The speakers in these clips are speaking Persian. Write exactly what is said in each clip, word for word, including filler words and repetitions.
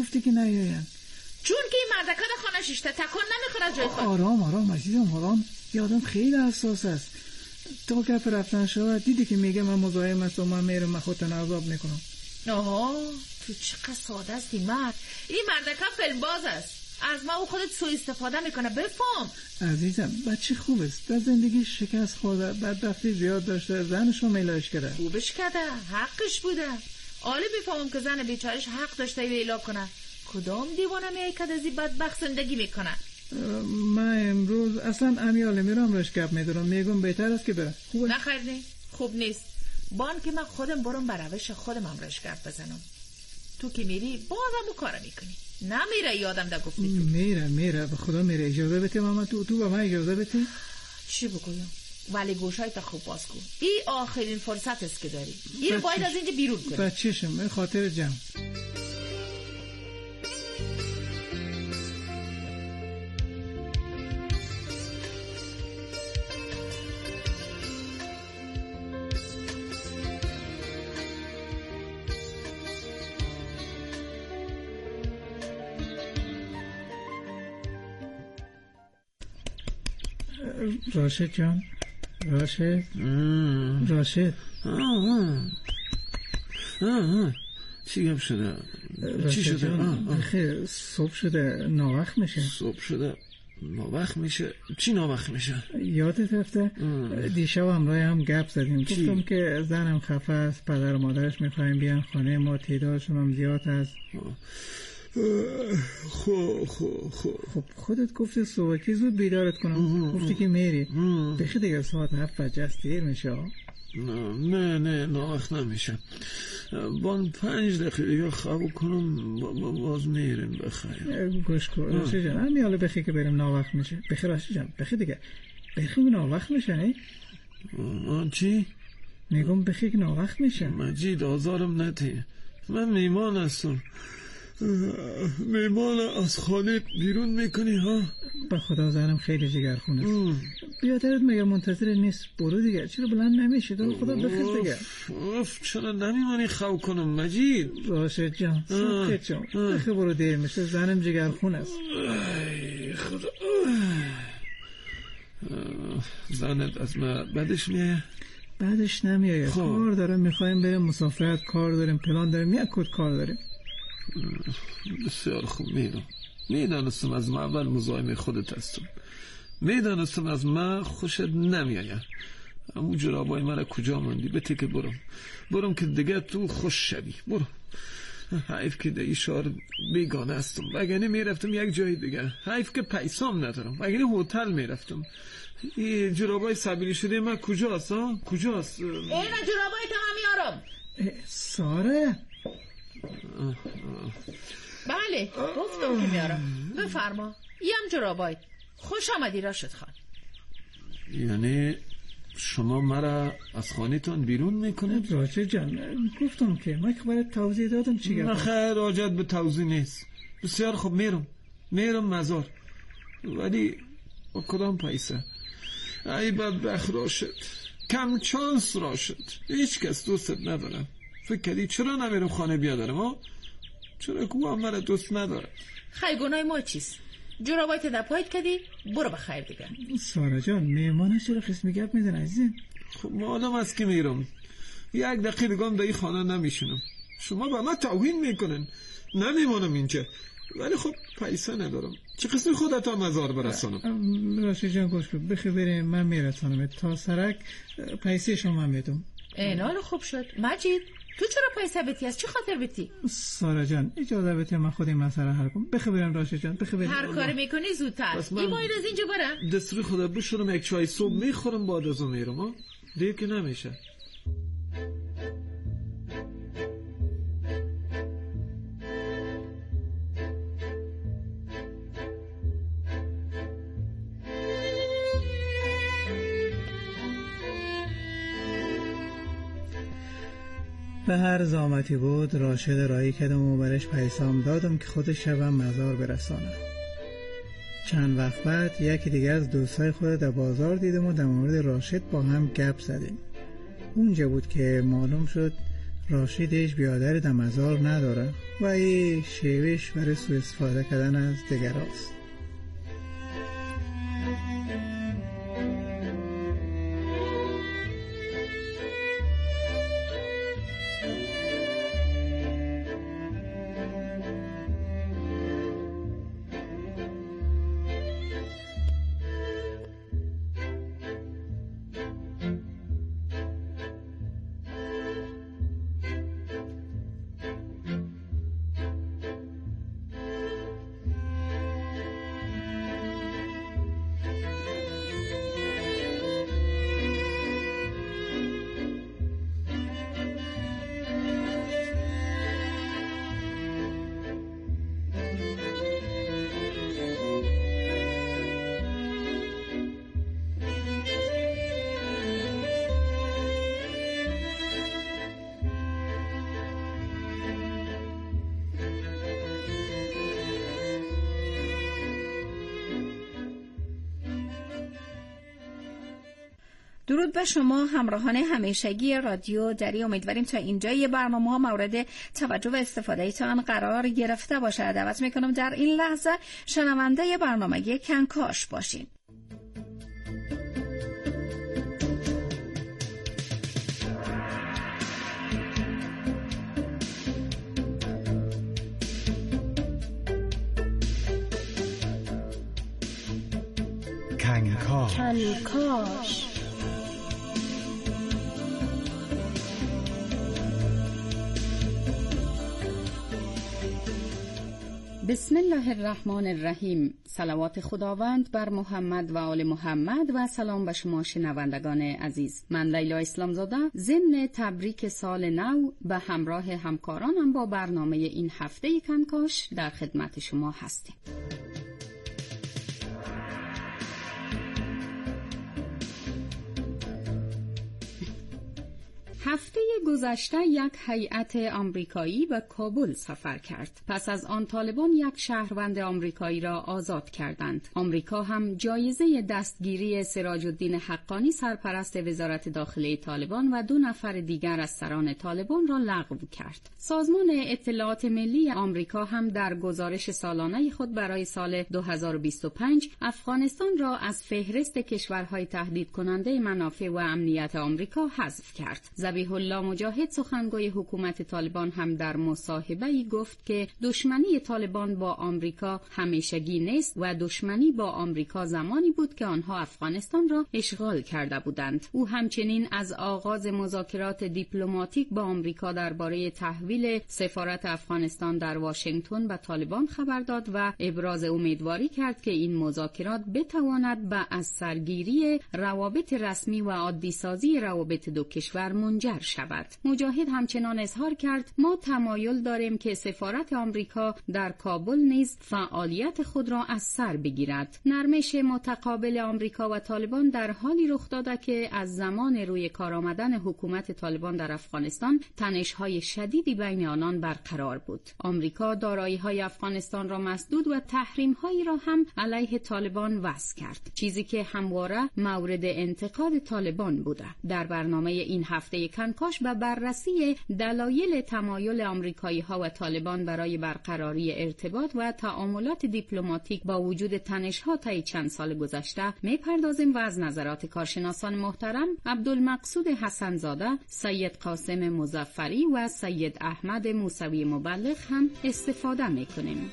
گفتی که نیاین؟ چون که این مردکا در خانه شیشته تکان نمیخوره از جای خود. آرام آرام عزیزم آرام. یادم خیلی حساس است. تا گپ رفتن شود دیدی که میگه من مزاحم هستم و من میرم من خودتون عذاب میکنم. آها تو چقدر ساده است این مرد. این مردکا فیلم باز است. از ما او خودت سوء استفاده میکنه. بفهم عزیزم بچه خوب است، در زندگی شکست خورده، بدبختی زیاد داشته، زنشو میلاش کرده. خوبش کرده، حقش بوده. عالی بفهمم که زن بیچارش حق داشته ویلا کنه. کدام دیوانه میای که از این بدبخت زندگی میکنه؟ من امروز اصلا امیاله میرم روش گپ میدارم، میگم بهتر است که برم. خوبه؟ نه خیر نه خوب نیست. بان که من خودم برم بر روش خودم هم روش گپ بزنم. تو که میری بازم او کارو میکنی. نمیره یادم دا گفتی تو. میره میره به خدا میره. اجازه بده ماما، تو تو به من اجازه بده. چی بگویم؟ ولی گوشای تا خوب باز کن. این آخرین فرصت است که داری. این باید از اینجا بیرون کنی. بچه‌شم به خاطر جمع. راشد جان، راشد راشد چی گم شده؟ چی شده؟ خیلی صبح شده، ناوقت میشه. صبح شده ناوقت میشه؟ چی ناوقت میشه؟ یادت رفته؟ دیشب همراه هم گپ زدیم. گفتم که زنم خفه است، پدر و مادرش میخوایم بیان خانه ما، تعدادشون هم زیاد است. خب خب خب خب خودت گفتی صبح که زود بیدارت کنم، گفتی که میری. بخی دیگه ساعت هفت بجه است، دیر میشه. نه نه نه نه وقت نمیشه. بان پنج دقیقه دیگه خواب کنم باز میریم. بخیر گوش کن راشد جان، همی حالا بخی که بریم ناوقت میشه. بخی راشد جان، بخی دیگه. بخی ناوقت میشه نه؟ آن چی؟ میگم بخی که ناوقت میشه. مجید آزارم نتی، من میمان هستم. میمان از خانه بیرون میکنی ها؟ به خدا زنم خیلی جگرخون است. بیادرت مگر منتظر نیست؟ برو دیگه. چرا بلند نمیشه؟ تو خدا بخیر دیگه. اف چرا نمیمانی خواب کنم مجید؟ راشد جان سکت جان بخیر برو، دیر میشه. زنم جگرخون است. ای خدا. زنت از ما بعدش میه؟ بعدش نمیاد. کار دارم، میخوایم بریم مسافرت، کار داریم، پلان داریم، یک کد کار داریم. بسیار خوب. میدونم میدانستم از ما اول مزاحم خودت هستم، میدانستم از ما خوشت نمیاید. اما جرابای من کجا ماندی؟ بته که برم برم که دیگه تو خوش شوی. برو. حیف که در شهر بیگانه هستم، وگرنه میرفتم یک جای دیگه. حیف که پیسام ندارم، وگرنه هتل میرفتم. این جرابای سبیلی شده من کجاست ها؟ کجاست؟ اینا جرابای تمام میارم. ساره. بله گفتم که میارم. بفرما. یم جرابای. خوش آمدی راشد خان. یعنی شما مرا از خانه‌تان بیرون میکنید؟ راشد جان گفتم که من که برای توضیح دادم چی گفتم. خیر حاجت به توضیح نیست. بسیار خوب میرم میرم مزار، ولی با کدام پیسه؟ ای بدبخت راشد، کم چانس راشد، هیچ کس دوستت نداره. فکر کردی چرا نمیرم خانه بیادرم ها؟ چرا که او مرا دوست نداره؟ خیلی گناه ما چیست؟ جرابایت دپایت کردی؟ برو بخیر دیگه. سارا جان میمانش چرا خسمی گپ میدن عزیزم؟ خب معلوم است که میرم. یک دقیقه دیگه هم در این خانه نمیشونم. شما به من توهین میکنن. نمیمانم اینجا، ولی خب پیسه ندارم. چه قسمی خودت هم مزار برسانم؟ راشد جان گوش کن، بخی بریم من میرسانم تا سرک. پیسه شما میدم. اینال خوب شد. مجید تو چرا پیسه بتی؟ از چی خاطر بتی؟ سارا جان اجازه بده من خودم مسئله حل کنم. بخی بریم راشد جان، بخی بریم. هر کاری میکنی زودتر. این باید از اینجا برم. دستوری خدا بشورم، یک چای صبح میخورم بعد از اون میرم ها. دیر که نمیشه. به هر زامتی بود راشد رایی کردم و برش پیسام دادم که خودش شبم مزار برسانه. چند وقت بعد یکی دیگه از دوستای خود در بازار دیدم و در مورد راشد با هم گپ زدیم. اونجا بود که معلوم شد راشدش بیادر در مزار نداره و این شیوش برای سوء استفاده کردن از دیگر است. درود به شما همراهان همیشگی رادیو دری. امیدواریم تا اینجای برنامه ها مورد توجه و استفاده تان قرار گرفته باشه. دعوت میکنم در این لحظه شنونده برنامه کنکاش باشین. کنکاش کنکاش بسم الله الرحمن الرحیم. صلوات خداوند بر محمد و آل محمد و سلام به شما شنوندگان عزیز. من لیلا اسلامزاده ضمن تبریک سال نو به همراه همکارانم با برنامه این هفته کنکاش در خدمت شما هستیم. هفته گذشته یک هیئت آمریکایی به کابل سفر کرد. پس از آن طالبان یک شهروند آمریکایی را آزاد کردند. آمریکا هم جایزه دستگیری سراج الدین حقانی سرپرست وزارت داخله طالبان و دو نفر دیگر از سران طالبان را لغو کرد. سازمان اطلاعات ملی آمریکا هم در گزارش سالانه خود برای سال دو هزار و بیست و پنج افغانستان را از فهرست کشورهای تهدید کننده منافع و امنیت آمریکا حذف کرد. ذبیح الله مجاهد سخنگوی حکومت طالبان هم در مصاحبه‌ای گفت که دشمنی طالبان با آمریکا همیشگی نیست و دشمنی با آمریکا زمانی بود که آنها افغانستان را اشغال کرده بودند. او همچنین از آغاز مذاکرات دیپلماتیک با آمریکا درباره تحویل سفارت افغانستان در واشنگتن به طالبان خبر داد و ابراز امیدواری کرد که این مذاکرات بتواند به از سرگیری روابط رسمی و عادی سازی روابط دو کشور منجر شود. مجاهد همچنان اظهار کرد ما تمایل داریم که سفارت آمریکا در کابل نیز فعالیت خود را از سر بگیرد. نرمش متقابل آمریکا و طالبان در حالی رخ داده که از زمان روی کار آمدن حکومت طالبان در افغانستان تنش‌های شدیدی بین آنان برقرار بود. آمریکا دارایی‌های افغانستان را مسدود و تحریم‌هایی را هم علیه طالبان وضع کرد، چیزی که همواره مورد انتقاد طالبان بوده. در برنامه این هفته کنکاش به بررسی دلایل تمایل آمریکایی‌ها و طالبان برای برقراری ارتباط و تعاملات دیپلماتیک با وجود تنش‌ها طی چند سال گذشته می‌پردازیم و از نظرات کارشناسان محترم عبدالمقصود حسن‌زاده، سید قاسم مظفری و سید احمد موسوی مبلغ هم استفاده می‌کنیم.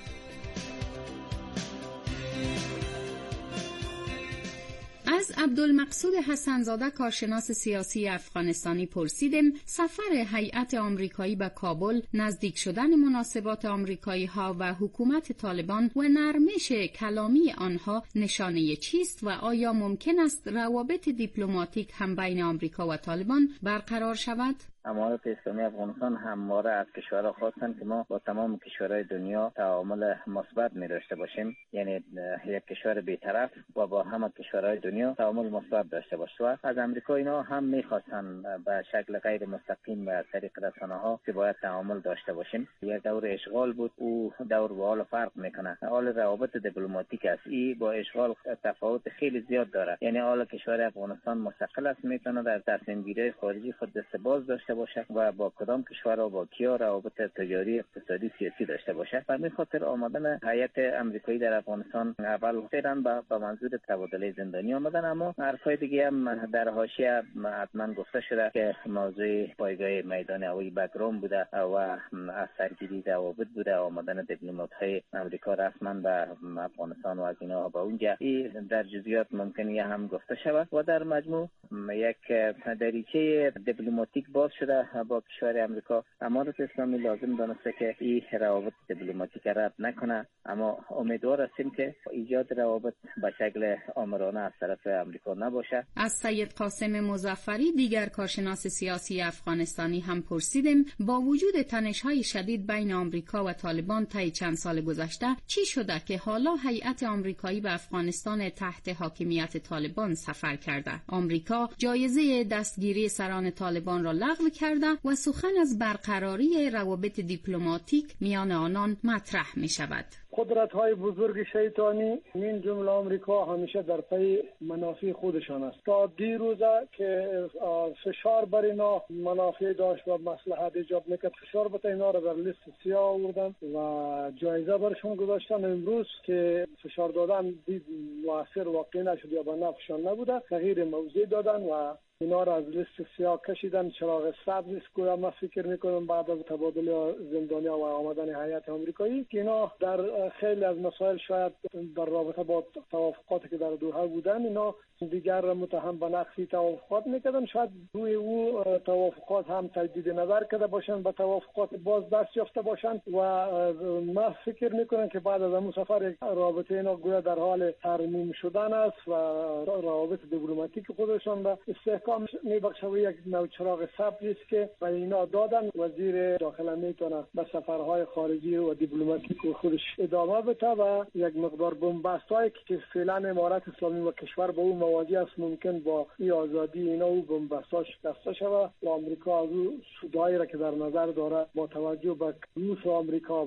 از عبدالمقصود حسن‌زاده کارشناس سیاسی افغانستانی پرسیدیم سفر هیئت آمریکایی به کابل، نزدیک شدن مناسبات آمریکایی‌ها و حکومت طالبان و نرمش کلامی آنها نشانه چیست و آیا ممکن است روابط دیپلماتیک هم بین آمریکا و طالبان برقرار شود؟ امارات اسلامی افغانستان همواره از کشورها خواستند که ما با تمام کشورهای دنیا تعامل مثبت می داشته باشیم، یعنی یک کشور بی‌طرف و با همه کشورهای دنیا تعامل مثبت داشته باشیم. و از امریکا اینا هم می‌خواستند به شکل غیر مستقیم و از طریق رسانه‌ها که باید تعامل داشته باشیم. یک دور اشغال بود، او دور با حال فرق میکنه. حال روابط دیپلماتیک است، ای با اشغال تفاوت خیلی زیاد داره. یعنی حال کشور افغانستان مستقل است، میتونه در تصمیم گیری خارجی خود دست باز داشته داشته باشه و با کدام کشور و با کیا روابط تجاری، اقتصادی، سیاسی داشته باشه. و همین خاطر آمدن هیئت آمریکایی در افغانستان اول فعلا با, با منظور تبادله زندانی آمدن، اما حرفای دیگه هم در حاشیه حتما گفته شده که موضوع پایگاه میدان هوایی بگرام بوده و از سرگیری روابط بوده، آمدن دیپلمات‌های آمریکا رسما به افغانستان و از اینا به اونجا. این در جزئیات ممکنه هم گفته شود و در مجموع یک دریچه دیپلماتیک باز شده با کشور آمریکا. امارات اسلامی لازم دانسته که این روابط دیپلماتیک رد نکنه، اما امیدوار هستیم که ایجاد روابط به شکل آمرانه از طرف آمریکا نباشه. از سید قاسم مظفری، دیگر کارشناس سیاسی افغانستانی، هم پرسیدیم با وجود تنش‌های شدید بین آمریکا و طالبان طی چند سال گذشته چی شده که حالا هیئت آمریکایی به افغانستان تحت حاکمیت طالبان سفر کرده. آمریکا جایزه دستگیری سران طالبان را لغو کرده و سخن از برقراری روابط دیپلماتیک میان آنان مطرح می شود. قدرت‌های بزرگ شیطانی این جمله آمریکا همیشه در پی منافع خودشان است. تا دیروزه که فشار بر اینا منافع داشت و مصلحت ایجاب میکرد، فشار بر اینا را بر لیست سیاه آوردن و جایزه برشون گذاشتن. امروز که فشار دادن دید مؤثر واقع نشد یا به نفعشان نبوده، تغییر موضوع دادن و اینا را از لیست سیاه کشیدن. چراغ سبز است که ما فکر میکنم بعد از تبادل زندانیا و آمدن هیئت آمریکایی که اینا در خیلی از مسائل شاید در رابطه با توافقاتی که در دوحه بودن اینا دیگر متهم به نقض توافقات میکردن، شاید روی او توافقات هم تجدید نظر کرده باشن، به توافقات باز دست یافته باشن و ما فکر میکنم که بعد از اون سفر رابطه اینا گویا در حال ترمیم شدن است و روابط دیپلماتیک خودشان به استحکام میبخشه و یک نوع چراغ سبز است که به اینا دادن. وزیر داخله میتونه به سفرهای خارجی و دیپلماتیک خودش ادامه بده و یک مقدار بنبستایی که فعلا امارات اسلامی و کشور به اون مواجه است ممکن با این آزادی اینا و بنبستا شکسته شود و آمریکا از اون سودایی را که در نظر داره با توجه به روس و آمریکا و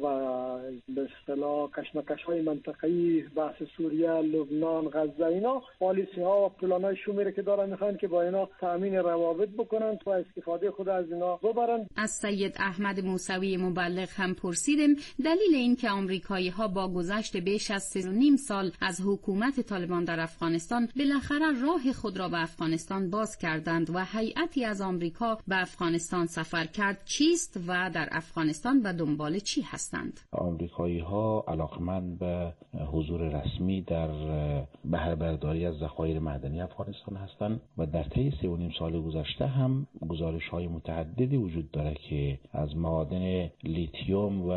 به اصطلاح کشمکش‌های منطقه‌ای، بحث سوریه، لبنان، غزه، اینا پالیسی ها و پلان‌های شومی را که دارن میخوان که با اینا تامین روابط بکنن و استفاده خود از اینا ببرن. از سید احمد موسوی مبلغ هم پرسیدیم دلیل این که آمریکایی‌ها با گذشت بیش از سه و نیم سال از حکومت طالبان در افغانستان بالاخره راه خود را به افغانستان باز کردند و هیئتی از آمریکا به افغانستان سفر کرد چیست و در افغانستان به دنبال چی هستند؟ آمریکایی‌ها علاقمند به حضور رسمی در بهره برداری از ذخایر معدنی افغانستان هستند و در طی سه و نیم سال گذشته هم گزارش‌های متعددی وجود داره که از معادن لیتیوم و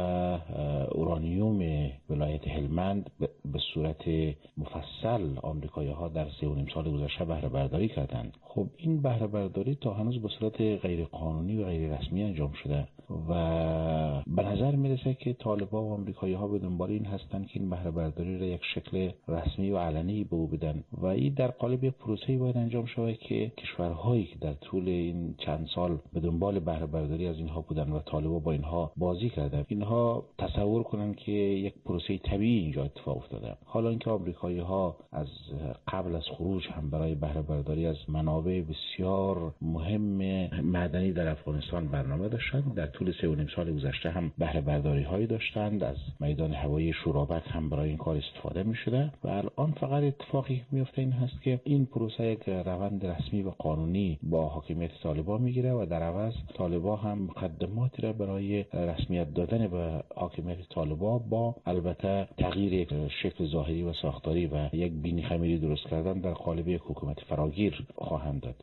اورانیوم ولایت هلمند به صورت مفصل آمریکایی‌ها در سه و نیم سال گذشته بهره برداری کردند. خب این بهره برداری تا هنوز به صورت غیر قانونی و غیر رسمی انجام شده و به نظر میرسه که طالبان و آمریکایی‌ها به دنبال این هستند که این بهره برداری را یک شکل رسمی و علنی به او بدن و این در قالب یک پروسه‌ای باید انجام شود که کشورهایی که در طول این چند سال به دنبال بهره برداری از اینها بودن و طالبان با اینها بازی کردن، اینها تصور کنن که یک پروسه طبیعی اینجا اتفاق افتاده. حالا اینکه آمریکایی‌ها از قبل از خروج هم برای بهره برداری از منابع بسیار مهم معدنی در افغانستان برنامه داشتند، در طول سه و نیم سال گذشته هم بهره برداری هایی داشتند، از میدان هوایی شورابک هم برای این کار استفاده می شده و الان فقط اتفاقی میفته این هست که این پروسه یک روند رسمی و قانونی با حاکمیت طالبان میگیره و در عوض طالبان هم مقدماتی را برای رسمیت دادن به حاکمیت طالبان با البته تغییر یک شکل ظاهری و ساختاری و یک بینی خمیری درست کردن در قالب یک حکومت فراگیر خواهند داد.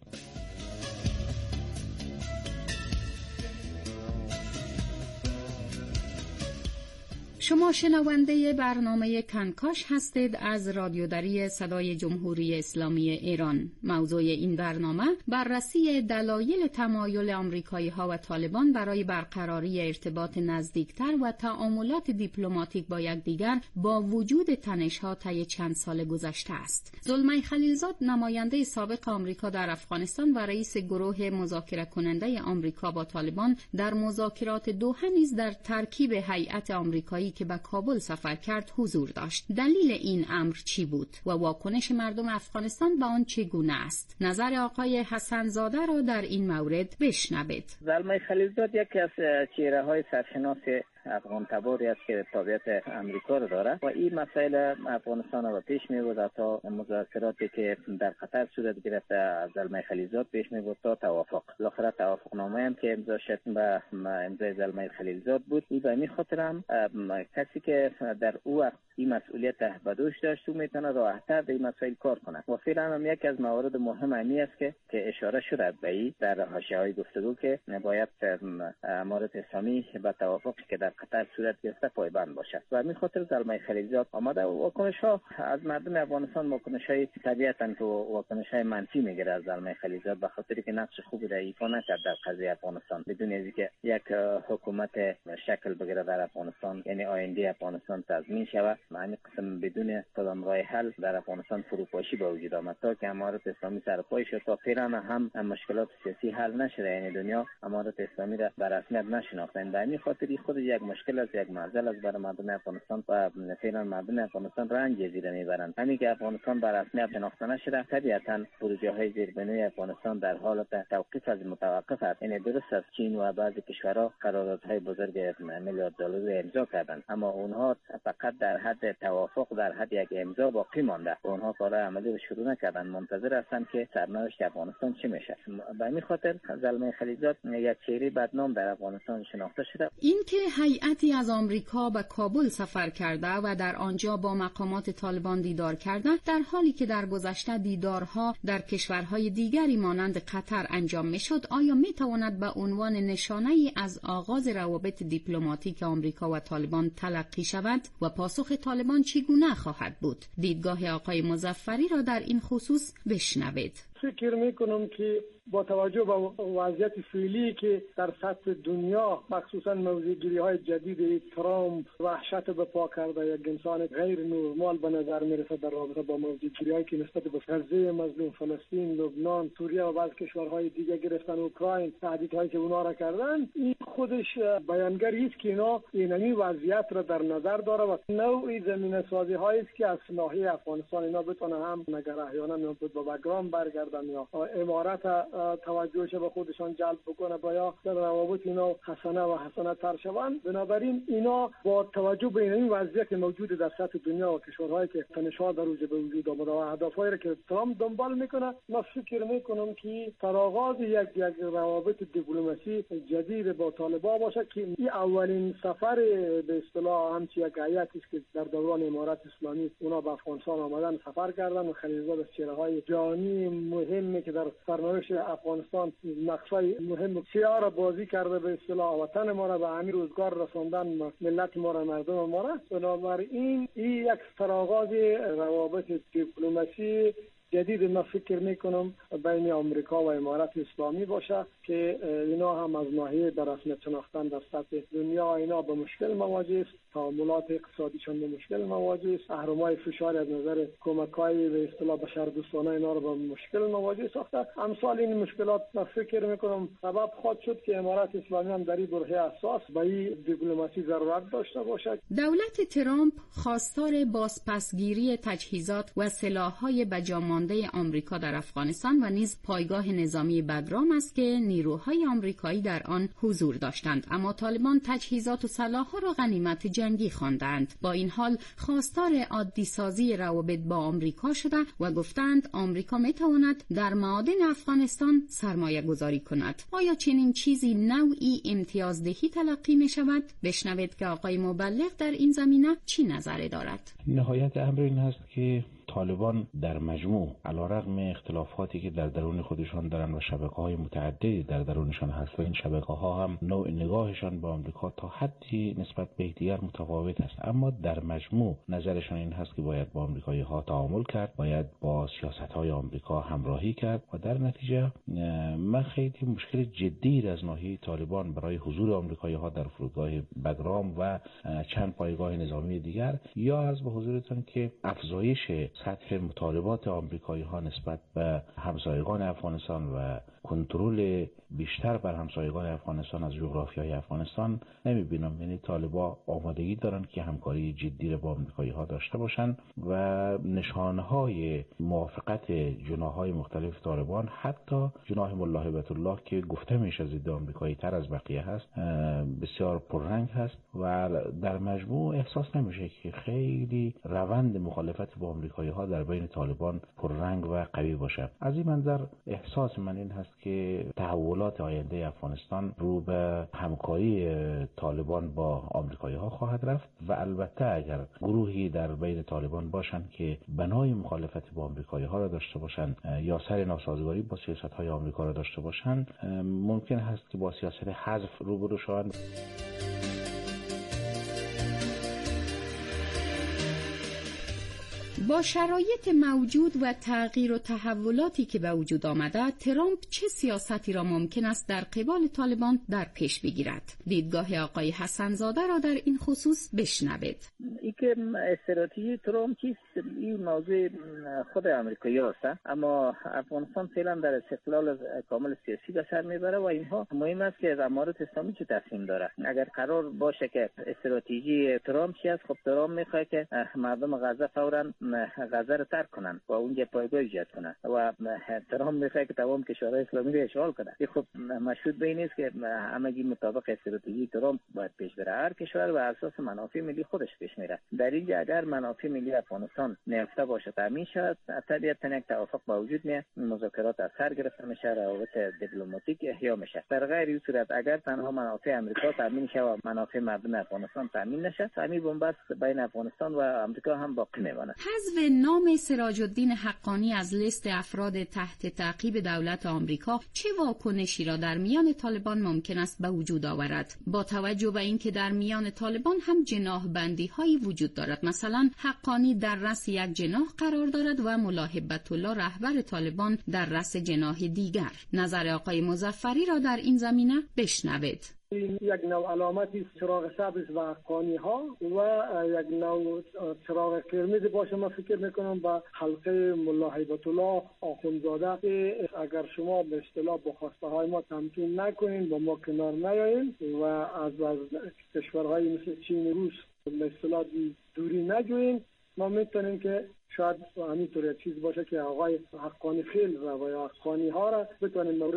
شما شنونده برنامه کنکاش هستید از رادیوداری صدای جمهوری اسلامی ایران. موضوع این برنامه بررسی دلایل تمایل آمریکایی‌ها و طالبان برای برقراری ارتباط نزدیکتر و تعاملات دیپلماتیک با یکدیگر با وجود تنش‌ها طی چند سال گذشته است. زلمای خلیلزاد، نماینده سابق آمریکا در افغانستان و رئیس گروه مذاکره کننده آمریکا با طالبان در مذاکرات دوحه نیز در ترکیب هیئت آمریکایی که به کابل سفر کرد حضور داشت. دلیل این امر چی بود و واکنش مردم افغانستان به آن چگونه است؟ نظر آقای حسن زاده را در این مورد بشنوید. زلمه خلیلزاد یکی از چهره‌های سرشناس افغان تباری است که تابعیت امریکا رو داره و این مسائل افغانستان رو پیش می بود تا مذاکراتی که در قطر صورت گرفت از زلمه خلیلزاد پیش می بود تا توافق. بالاخره توافق نامه هم که امضا شد به امضای زلمه خلیلزاد بود. این به این خاطر هم کسی که در او وقت این مسئولیت به دوش داشت او میتونه راحت‌تر در این مسائل کار کنه و فعلا هم یکی از موارد مهم امی است که که اشاره شده به این در حاشیه‌های گفتگو که باید امارات اسلامی به توافقی که در قطر صورت گرفته پایبند باشد و همین خاطر زلمه خلیلزاد آمده و واکنش‌ها از مردم افغانستان واکنش‌های طبیعتاً که واکنش‌های منفی میگیره از زلمه خلیلزاد به خاطر که نقش خوبی را ایفا نکرد در قضیه افغانستان بدون از اینکه یک حکومت شکل بگیره در افغانستان، یعنی آینده افغانستان تضمین شود. معنی قسم بدون کدام راه حل در افغانستان فروپاشی به وجود آمد تا که امارات اسلامی سر پای شد تا فعلا هم مشکلات سیاسی حل نشده، یعنی دنیا امارات اسلامی را به رسمیت نشناختند. به همین خاطر خود یک مشکل است، یک معضل است برای مردم افغانستان و فعلا مردم افغانستان رنج زیر میبرند. همین که افغانستان به رسمیت شناخته نشده طبیعتا پروژه های زیربنای افغانستان در حالت توقف از متوقف است. یعنی درست است چین و بعضی کشورها قراردادهای بزرگ میلیارد دلاری امضا کردند، اما اونها فقط در حد توافق در حد یک امضا باقی مانده. اونها کار عملی رو شروع نکردن، منتظر هستند که سرنوشت افغانستان چی میشه. به همین خاطر زلمه خلیلزاد یک چهره بدنام در افغانستان شناخته شده. اینکه هیئتی از آمریکا به کابل سفر کرده و در آنجا با مقامات طالبان دیدار کرده، در حالی که در گذشته دیدارها در کشورهای دیگری مانند قطر انجام میشد، آیا میتواند به عنوان نشانه‌ای از آغاز روابط دیپلماتیک آمریکا و طالبان تلقی شود و پاسخ طالبان چگونه خواهد بود؟ دیدگاه آقای مظفری را در این خصوص بشنوید. فکر میکنم که با توجه به وضعیت فعلی که در سطح دنیا مخصوصا موضوعگیری های جدید ترامپ وحشت به پا کرده، یک انسان غیر نرمال به نظر میرسه در رابطه با موضوعگیری هایی که نسبت به غزه مظلوم، فلسطین، لبنان، سوریه و بعض کشورهای دیگه گرفتن، اوکراین، تهدیدهایی که اونا را کردن، این خودش بیانگری است که اینا اینمی وضعیت را در نظر داره و نوعی زمینه سازی هایی است که از ناحیه افغانستان اینا بتونه هم مگر احیانا میاد با بگرام برگردن یا امارات توجهش به خودشان جلب بکنه و یا در روابط اینا حسنه و حسنه تر شوند. بنابراین اینا با توجه به این وضعیت موجود در سطح دنیا و کشورهایی که تنش‌ها در اوج به وجود آمده و اهدافایی که ترامپ دنبال میکنه، ما فکر میکنم که سرآغاز یک یک روابط دیپلماسی جدید با طالبان باشه که این اولین سفر به اصطلاح همچی یک هیئتی است که در دوران امارات اسلامی اونا به افغانستان آمدن سفر کردن و خلیلزاد از چهره‌های جهانی مهمی که در سرنوشت افغانستان نقشای مهم سیار بازی کرده به اصطلاح وطن ما را به همین روزگار رساندن، ملت ما را، مردم ما را. بنابراین این یک سرآغاز روابط دیپلماسی جدید ما فکر میکنم بین آمریکا و امارات اسلامی باشه که اینا هم از ناحیه در رسمیت شناختن در سطح دنیا اینا به مشکل مواجه است، تعاملات اقتصادیشان به مشکل مواجه است، اهرم‌های فشار از نظر کمک‌های به اصطلاح بشردوستانه اینا رو به مشکل مواجه ساخته. امثال این مشکلات ما فکر میکنم سبب خواهد شد که امارات اسلامی هم در این برهه اساس به این دیپلماسی ضرورت داشته باشد. دولت ترامپ خواستار بازپسگیری تجهیزات و سلاح‌های بجامانده آمریکا در افغانستان و نیز پایگاه نظامی بگرام است که نیروهای آمریکایی در آن حضور داشتند، اما طالبان تجهیزات و سلاح‌ها را غنیمت جنگی خواندند. با این حال خواستار عادی سازی روابط با آمریکا شده و گفتند آمریکا میتواند در معادن افغانستان سرمایه گذاری کند. آیا چنین چیزی نوعی امتیازدهی تلقی می شود؟ بشنوید که آقای مبلغ در این زمینه چی نظری دارد. نهایت امر این هست که طالبان در مجموع علیرغم اختلافاتی که در درون خودشان دارن و شبکه‌های متعددی در درونشان هست و این شبکه‌ها هم نوع نگاهشان با آمریکا تا حدی نسبت به یکدیگر متفاوت است، اما در مجموع نظرشان این هست که باید با آمریکایی‌ها تعامل کرد، باید با سیاست‌های آمریکا همراهی کرد و در نتیجه من خیلی مشکل جدی از ناحیه طالبان برای حضور آمریکایی‌ها در فرودگاه بگرام و چند پایگاه نظامی دیگر یا از به حضورتان که افزایش سطح مطالبات آمریکایی‌ها نسبت به همسایگان افغانستان و کنترل بیشتر بر همسایگان افغانستان از جغرافیای افغانستان نمیبینم. یعنی طالبان آمادگی دارن که همکاری جدی را با آمریکایی ها داشته باشن و نشانهای موافقت جناح‌های مختلف طالبان، حتی جناح ملا هیبت الله که گفته میشه ضد آمریکایی تر از بقیه هست، بسیار پررنگ هست و در مجموع احساس نمیشه که خیلی روند مخالفت با آمریکایی ها در بین طالبان پررنگ و قوی باشه. از این منظر احساس من این هست که تحولات آینده افغانستان رو به همکاری طالبان با آمریکایی ها خواهد رفت و البته اگر گروهی در بین طالبان باشند که بنای مخالفت با آمریکایی ها را داشته باشند یا سر ناسازگاری با سیاست های آمریکا را داشته باشند، ممکن هست که با سیاست حذف روبرو شوند. با شرایط موجود و تغییر و تحولاتی که به وجود آمده، ترامپ چه سیاستی را ممکن است در قبال طالبان در پیش بگیرد؟ دیدگاه آقای حسن‌زاده را در این خصوص بشنوید. این که استراتژی ترامپ چیست، این موضوع خود آمریکایی است، اما افغانستان فعلا در استقلال کامل سیاسی به سر میبره و اینها مهم است که امارات اسلامی چه تصمیم داره. اگر قرار باشه که استراتژی ترامپ چی است، خب ترامپ میخواد که مردم غزه فوراً غزه را ترک کنن و اونجا پایگاه ایجاد کنن و ترامپ میخواد که تمام کشورهای اسلامی را اشغال کنه. این خب مشروط به این است که همگی مطابق استراتژی ترامپ باید پیش بره. هر کشور بر اساس منافع ملی خودش پیش میره. در اینجا اگر منافع ملی افغانستان نهفته باشه تامین شود، طبیعتا یک توافق با وجود میاد، مذاکرات از سر گرفته میشه، روابط دیپلماتیک احیا میشه. در غیر این صورت اگر تنها منافع آمریکا تامین شه و منافع مردم افغانستان تامین نشه، همین بنبست بین افغانستان و آمریکا هم باقی میمونه. حذف نام سراج الدین حقانی از لیست افراد تحت تعقیب دولت آمریکا چه واکنشی را در میان طالبان ممکن است به وجود آورد؟ با توجه به اینکه در میان طالبان هم جناح بندی هایی وجود دارد، مثلا حقانی در رأس یک جناح قرار دارد و ملا هیبت الله رهبر طالبان در رأس جناح دیگر. نظر آقای مظفری را در این زمینه بشنوید. این یک نوع علامتی چراغ سبز و حقانی ها و یک نوع چراغ قرمز باشه. من فکر میکنم با حلقه ملا هیبت الله آخوندزاده که اگر شما به اصطلاح با خواسته های ما تمکین نکنین، با ما کنار نیایین و از از کشورهای مثل چین و روس به اصطلاح دوری نجوین، ما میتونیم که شاید همینطور یک چیز باشه که آقای حقانی خیل و یا حقانی ها را بتونیم مورد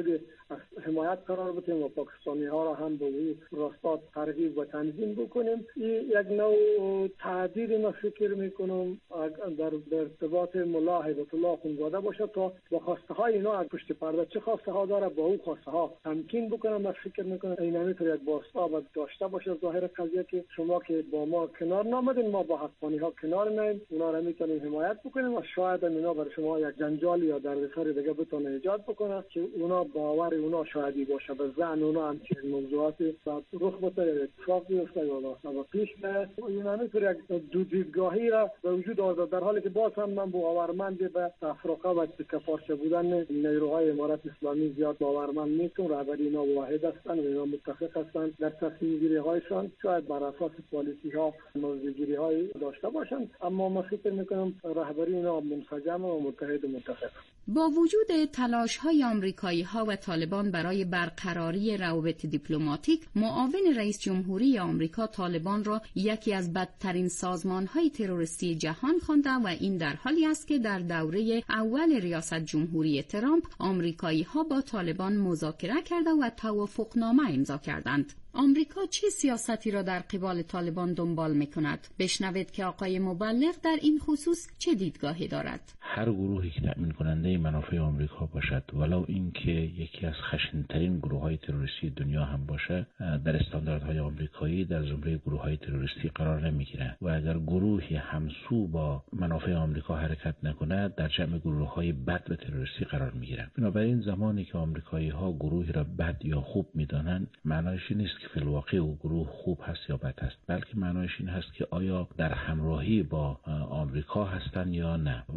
حمایت قرار بدیم و پاکستانی ها را هم به او راستا ترغیب و تنظیم بکنیم. این یک نوع تعدیل ما فکر میکنم در ارتباط ملا هیبت الله آخوندزاده باشه تا با خواسته های اینا از پشت پرده چه خواسته ها داره با او خواسته ها تمکین بکنم. من فکر میکنم این همینطور یک باستا و داشته باشه ظاهر قضیه که شما که با ما کنار نامدین، ما با حقانی ها کنار نیم، اونا را میتونیم حمایت بکنیم و شاید اینا برای شما یک جنجال یا دردسر دیگه بتونه ایجاد بکنه که اونا باور اونا شایدی باشه به ذهن اونا همچین موضوعاتی رخ بده، اتفاق بیفته یا و پیش بره. این همینطور یک دو دیدگاهی را به وجود آورد، در حالی که باز هم من باورمند به تفرقه و تکفارچه بودن نیروهای امارت اسلامی زیاد باورمند نیستم. رهبری اینا واحد هستند و اینا متفق هستند در تصمیم گیری هایشان، شاید بر اساس پالیسی ها موضوعگیری های داشته باشند، اما من فکر میکنم رهبری اینا منسجم و متحد و متفق. با وجود تلاش‌های آمریکایی‌ها و طالبان برای برقراری روابط دیپلماتیک، معاون رئیس جمهوری آمریکا طالبان را یکی از بدترین سازمان‌های تروریستی جهان خوانده و این در حالی است که در دوره اول ریاست جمهوری ترامپ آمریکایی‌ها با طالبان مذاکره کرده و توافقنامه امضا کردند. آمریکا چه سیاستی را در قبال طالبان دنبال می‌کند؟ بشنوید که آقای مبلغ در این خصوص چه دیدگاهی دارد. هر گروهی که تأمین کننده منافع آمریکا باشد، ولو اینکه یکی از خشن‌ترین گروه‌های تروریستی دنیا هم باشه، در استانداردهای آمریکایی در زمره گروه‌های تروریستی قرار نمی‌گیرد و اگر گروهی همسو با منافع آمریکا حرکت نکنه، در جمع گروه‌های بد و تروریستی قرار می‌گیرد. بنابراین زمانی که آمریکایی‌ها گروهی را بد یا خوب می‌دانند، معنایش نیست که فی الواقع او گروه خوب هست یا بد هست، بلکه معنایش این هست که آیا در همراهی با آمریکا هستند یا نه. و به نظر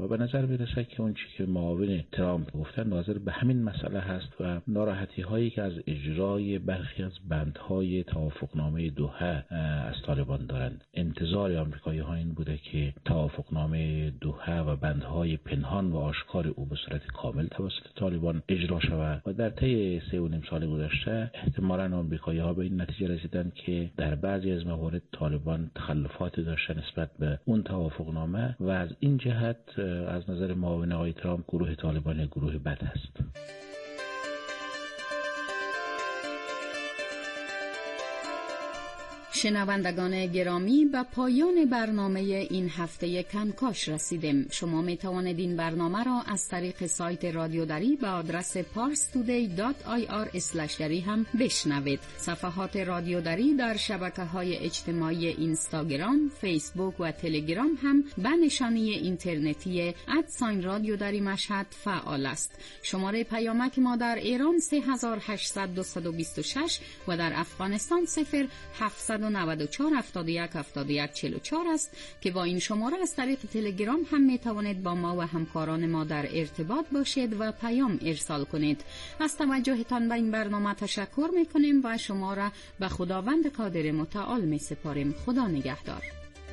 میرسه که اون چی که معاون ترامپ گفتن ناظر به همین مسئله هست و ناراحتی هایی که از اجرای برخی از بندهای توافقنامه دوحه از طالبان دارند. انتظار آمریکایی ها این بوده که توافقنامه دوحه و بندهای پنهان و آشکار او به صورت کامل توسط طالبان اجرا شود و در طی سه و نیم سال گذشته احتمالاً آمریکایی ها به این نتیجه رسیدن که در بعضی از موارد طالبان تخلفات داشته نسبت به اون توافقنامه و از این جهت از نظر معاون آقای ترامپ گروه طالبان گروه بد است. شنوندگان گرامی، به پایان برنامه این هفته کنکاش رسیدیم. شما می توانید این برنامه را از طریق سایت رادیو دری به آدرس پارس تودی دات آی آر اسلش دری هم بشنوید. صفحات رادیو دری در شبکه‌های اجتماعی اینستاگرام، فیسبوک و تلگرام هم به نشانی اینترنتی ادساین رادیو دری مشهد فعال است. شماره پیامک ما در ایران سه هزار و هشتصد و بیست و شش و در افغانستان صفر هفتصد و نود و چهار هفتاد و یک هفتاد و یک چهل و چهار است که با این شماره از طریق تلگرام هم می توانید با ما و همکاران ما در ارتباط باشید و پیام ارسال کنید. از توجهتان به این برنامه تشکر می کنیم و شما را به خداوند قادر متعال می سپاریم. خدا نگهدار.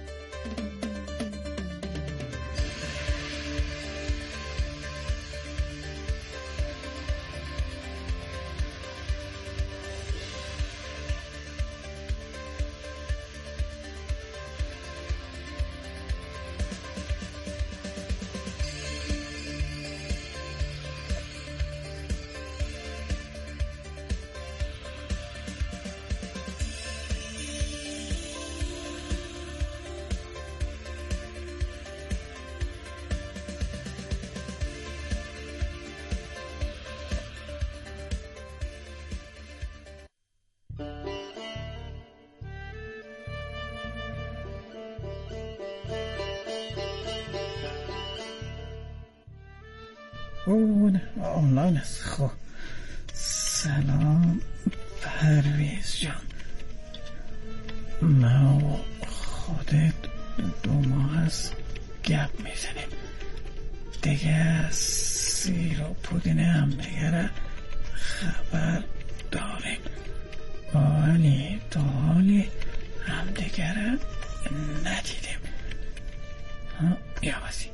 اون آنلاین است. خب سلام پرویز جان، ما و خودت دو ماه از گپ میزنیم دیگه، سیر و پودین هم دیگه خبر داریم ولی تا حالی هم دیگه ندیدیم. یا بسی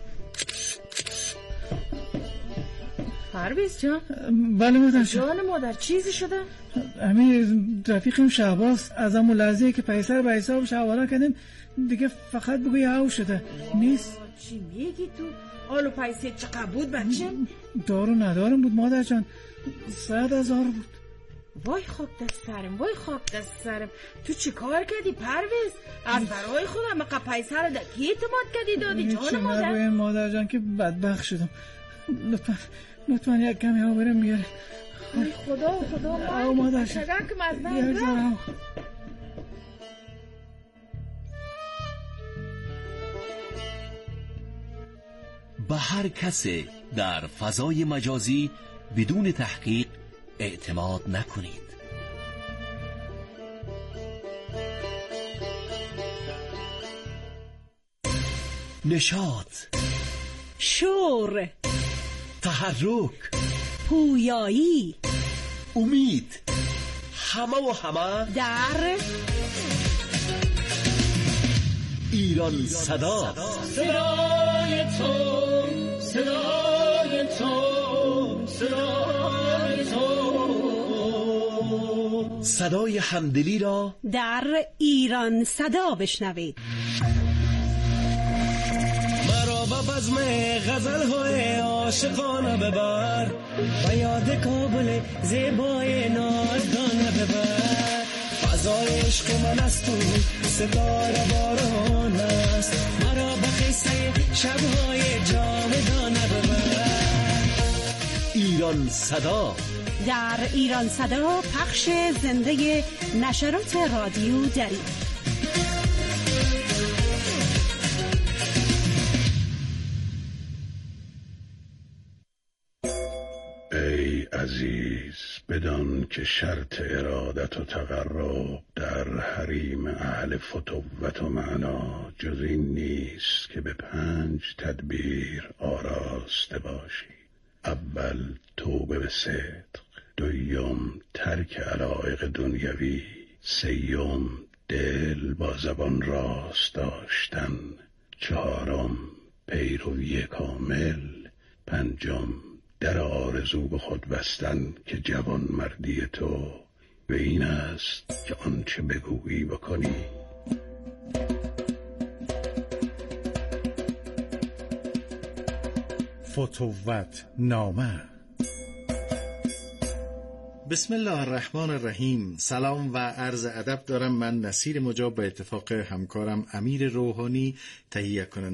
پرویز جان. بله مادر جان مادر چیزی شده؟ امیر رفیقم شهباز از همون لحظه که پیسر به حسابش حواله کردیم دیگه فقط بگوی هاو شده نیست. چی میگی تو؟ حالو پیسه چقدر بود بچه؟ دارو ندارم بود مادر جان، صد هزار بود. وای خاک دست سرم، وای خاک دست سرم. تو چی کار کردی پرویز؟ از برای خودم مقا پیسه رو دکی اعتماد کردی دادی جان مادر؟ چه نگویم مادر جان که بدبخت شدم. لطفا لطفا یک کمی ها برم بیاره. ای خدا خدا آو مادر شد که مزدن یک ذره به هر کسی در فضای مجازی بدون تحقیق اعتماد نکنید. نشاط، شور، تحرک، پویایی، امید، همه و همه در ایران صدا. صدای تو، صدای تو، صدای تو، صدای همدلی را در ایران صدا بشنوید. مرا به بزم غزل های عاشقانه ببر، و یاد کابل زیبای نازدانه ببر. فضای عشق من است و ستاره باران است، مرا به قصه شبهای جاودانه ببر. ایران صدا در ایران صدا، پخش زنده نشرات رادیو دری. ای عزیز نیز بدان که شرط ارادت و تقرب در حریم اهل فتوت و معنا جز این نیست که به پنج تدبیر آراسته باشی. اول توبه به صدق، دویم ترک علایق دنیوی، سیوم دل با زبان راست داشتن، چهارم پیروی کامل، پنجم در آرزو به خود بستن که جوان مردی تو به این است که آنچه بگویی بکنی. فتوت نامه. بسم الله الرحمن الرحیم. سلام و عرض ادب دارم. من نصیر مجاب به اتفاق همکارم امیر روحانی تهیه کننده